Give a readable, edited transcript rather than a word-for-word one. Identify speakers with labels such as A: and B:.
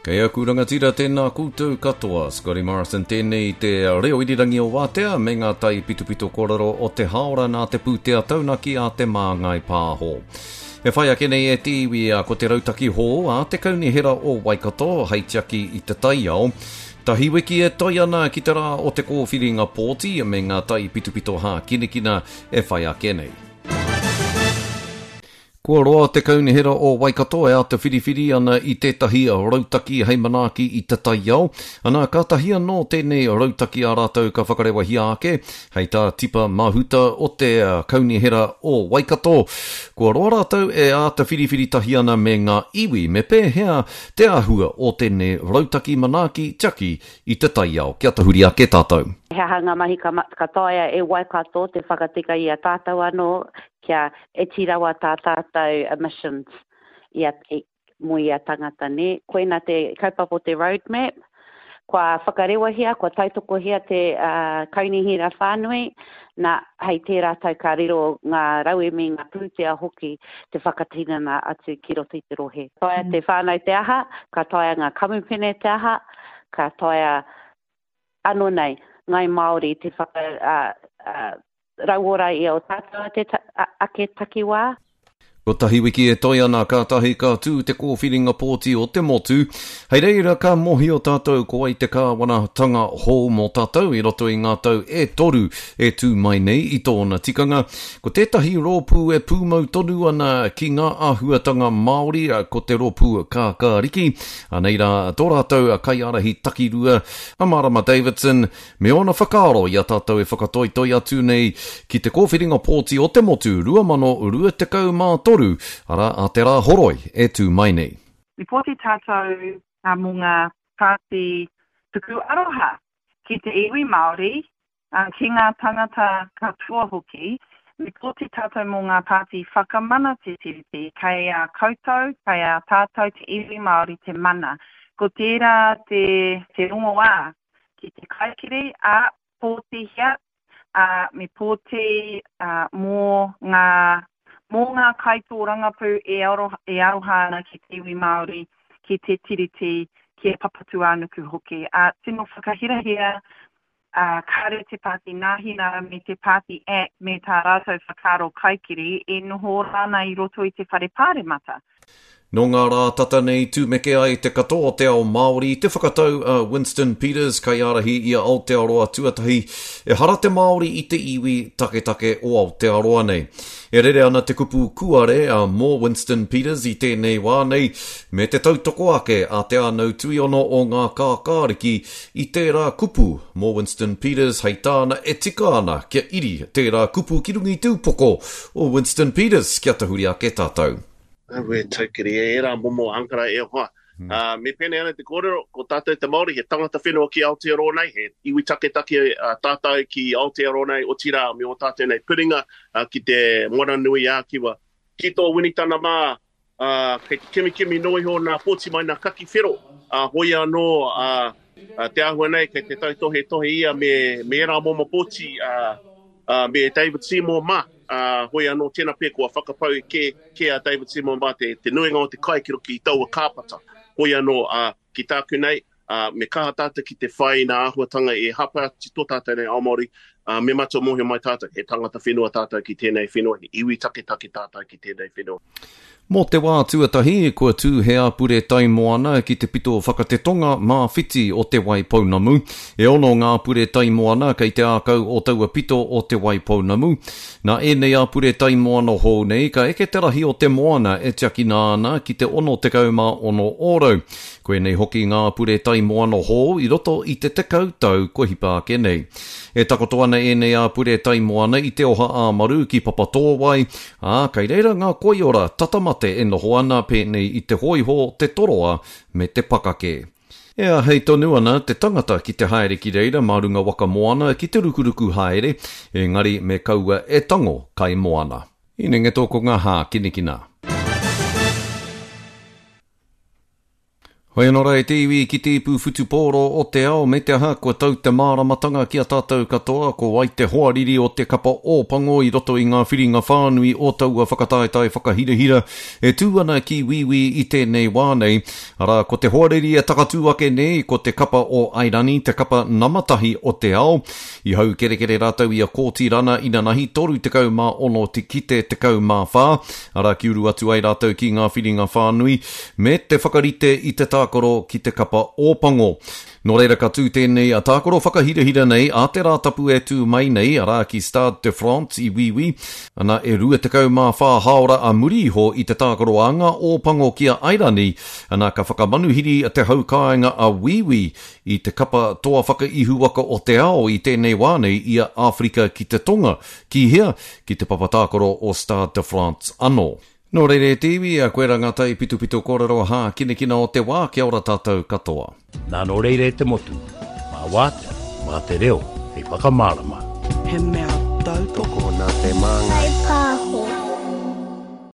A: Kei a kuranga tira tēnā koutou katoa, Scotty Morrison tēnei te reo irirangi o Wātea, me ngā tai pitupito kororo o te haora nā te pūtea taunaki a te māngai pāho. E whai ake nei e tiwi a ko te rautaki hō a te kaunihera o Waikato, hei tiaki i te taiao. Tahi wiki e toi ana ki te rā o te kōwhiringa pōti, me ngā tai pitupito hā kinekina e whai ake nei. Kua roa te kaunihera o Waikato e a te whiriwhiri ana i tētahi rautaki hei manaaki i te taiao. Ana ka tahia no tēnei rautaki a rātou ka whakarewa hia ake, hei tā tipa mahuta o te kaunihera o Waikato. Kua roa rātou e a te whiriwhiri tahi ana me ngā iwi me pēhea te ahua o tēnei rautaki manaaki tiaki i te taiao. Kia tahuri ake tātou.
B: He hanga mahi katoia e Waikato te whakatika i a tātou anō kia e tirawa tā tātou emissions i a mui a tangata ne. Koina te kaupapa te roadmap, kua whakarewa hia, kua tautoko hia te kaunihira whānui, na hei te rātou ka riro ngā raue me ngā pūtea hoki te whakatinana atu ki roto i te rohe. Toia te whānau te aha, ka toia ngā kamupene te aha, ka toia anō nei, ngai Māori te rauora i o tātou ake takiwā.
A: Ko tahi wiki e toi ana ka tahi ka tū te kōwhiringa pōti o te motu. Hei reira ka mohi o tātou ko ai te kāwanatanga hō mō tātou i roto i ngā tau e toru e tū mai nei i tōna tikanga. Ko tētahi rōpū e pūmau tonu ana ki ngā āhuatanga Māori ko te rōpū kākāriki. Anei rā tō rātou a kaiarahi takirua Amarama Davidson me ona whakaaro i a tātou e whakatoitoi atu nei ki te kōwhiringa pōti o te motu 2022 ara a te rā horoi e tū mai nei.
C: Mi poti tātou mō ngā pāti tuku aroha ki te iwi Māori, ki ngā tangata katoa hoki, mi poti tātou mō ngā pāti whakamana te tiriti, kei a koutou, kei a tātou te iwi Māori te mana. Ko tērā te rongoā ki te kaikiri a poti hia, mi poti mō ngā kaitōranga pū e aroha ana ki te iwi Māori, ki te tiriti, ki e papatu anuku hoki. Tino whakahirahia, kāre te pāti nāhinara me te pāti me tā rātou whakaro kaikiri e noho rāna i roto i te whare pāremata.
A: No ngā rā tata nei tūmeke ai te katoa te ao Māori, te whakatau Winston Peters, kai arahi ia Aotearoa tuatahi, e hara te Māori i te iwi take o Aotearoa nei. E rere ana te kupu kuare mō Winston Peters i tēnei wā nei, me te tautoko ake a te anau tuiono o ngā kākāriki i tērā kupu mō Winston Peters, hei tāna e tika ana kia iri tērā kupu ki rungi tūpoko o Winston Peters, kia tahuri ake tātou.
D: We taukiri e era momo ankara e hoa. Me pene ana te kōrero, ko tātou te Māori, he tangata whenua ki Aotearoa nei, he iwi taketake tātou ki Aotearoa nei, o tira me o tātou nei piringa, ki te Moranui ākiwa. Ki tō winitana mā, kei te kimi noi ho nā pōti mai nā kaki whero, hoi anō te ahua nei, kei te tohe ia me era momo pōti, me David Seymour mā, hoi anō tēnā pē kua whakapau ke a David Seymour mā te nuinga o te kai ki taua kāpata. Hoi anō ki tāku nei, me kaha tātou ki te whai nā ahuatanga e hapa tō tātou nei Aomori, me matua mohi mai tātou, he tangata whenua tātou ki tēnei whenua, he iwi take tātou ki tēnei whenua.
A: Mō te wā tuatahi, kua tū he apure tai moana ki te pito whakatetonga mā whiti o te Waipounamu. E ono ngā apure tai moana kei te ākau o taua pito o te Waipounamu. Nā e nei apure tai moana hou nei, ka eke te rahi o te moana e tiaki nāna ki te ono te kauma ono oro. Koe nei hoki ngā apure tai moana hou i roto i te tekau tau kohipa ake nei. E takoto ana e nei apure tai moana i te oha āmaru ki Papatōwai, kei reira ngā koiora tatamate e noho ana pēnei i te hoiho, te toroa me te pakake. Ea hei tonu ana te tangata ki te haere ki reira marunga waka moana ki te rukuruku haere, engari me kaua e tango kai moana. Ine nge tōko ngā hā kinekina. Hoi anō rei te iwi ki te ipu whutupōro o te ao me te aha kua tau te māramatanga ki a tātou katoa ko wai te hoariri o te kapa ōpango i roto i ngā whiringa whānui o taua whakataetai whakahirahira e tūana ki wiwi i tēnei wānei. Ara, ko te hoariri e takatū ake nei ko te kapa o Airani, te kapa namatahi o te ao. I hau kerekere rātau i a kōtirana ina nahi toru te kau mā ono te kite te kau mā whā. Ara, ki uru atu ai rātau ki ngā whiringa whānui me te whakarite i te tākoro ki te kapa ōpango. Nō reira ka tū tēnei a tākoro whakahirahira nei a te rātapu e tū mai nei ara ki Stade de France i wiwi. Ana e rua te kau mā whā haora a muri iho i te tākoro anga ōpango ki a Airani. Ana ka whakamanuhiri a te haukaenga a wiwi i te kapa toa whakaihuaka o te ao i tēnei wānei i a Afrika ki te Tonga. Ki hea ki te papatākoro o Stade de France anō. Nō reire te iwi a koe rangatai pitu kōrero hā kinekina o te wā kia ora tātou katoa.
E: Nā nō reire te motu, mā wātea, mā te reo, hei whakamārama.
F: He mea tautoko
G: nā te māngai.